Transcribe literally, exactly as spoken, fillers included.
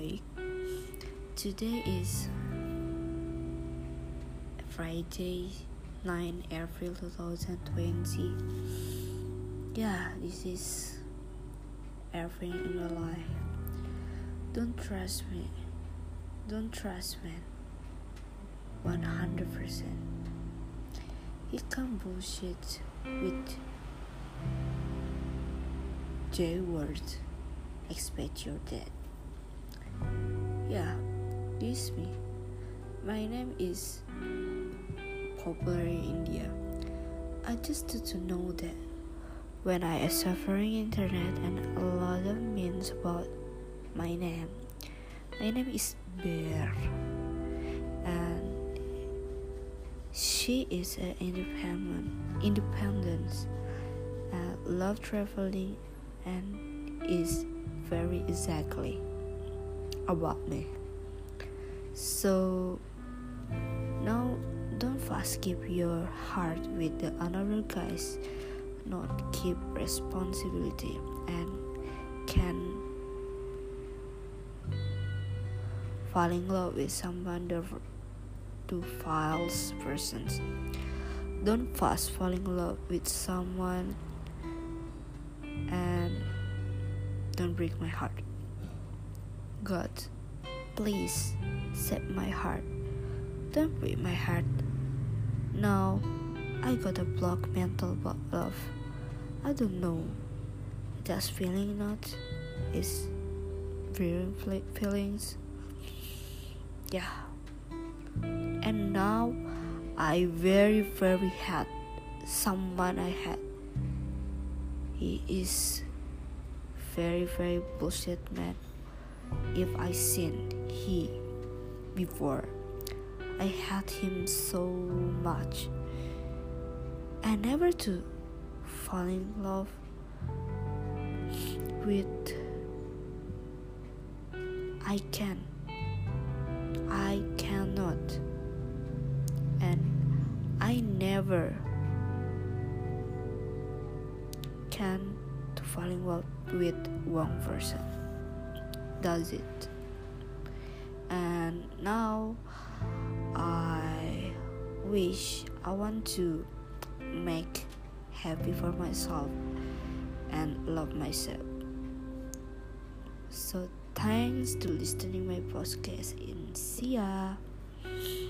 Hi, today is Friday, ninth April twenty twenty. Yeah, this is everything in your life. Don't trust me. Don't trust me. one hundred percent. He can't bullshit with J words. Expect you're dead. Yeah, this me. My name is popular in India. I just need to know that when I am suffering internet and a lot of memes about my name. My name is Bear, and she is an independent, independent, uh, love traveling, and is very exactly about me. So now don't fast keep your heart with the another guys, not keep responsibility and can fall in love with someone the two false persons. Don't fast fall in love with someone and don't break my heart. God, please save my heart. Don't break my heart. Now I got a block mental about love. I don't know. Just feeling not is real feelings. Yeah. And now I very very had someone I had. He is very very bullshit man. If I seen he before, I had him so much. I never to fall in love with I can I cannot and I never can to fall in love with one person. Does it? And now I wish I want to make happy for myself and love myself. So thanks to listening my podcast in see ya.